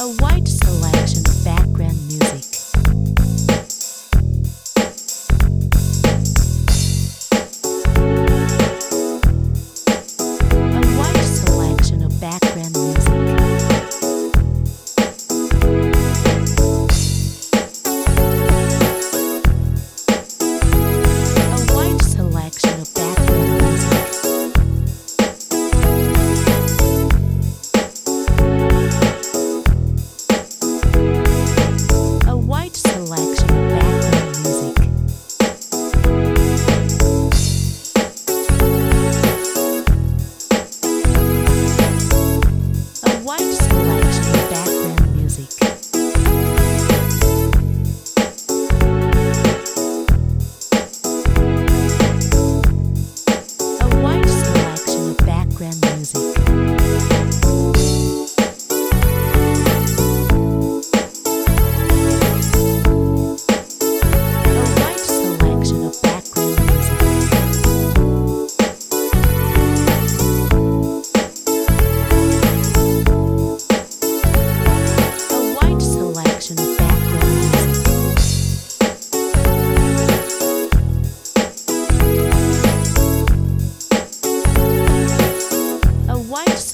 A wide selection of background music. A wide selection of background music. A wide selection of background music. A wide selection of background music. A wide selection of background music. A wide selection of background music. A wide selection of background music. A wide selection of background music. A wide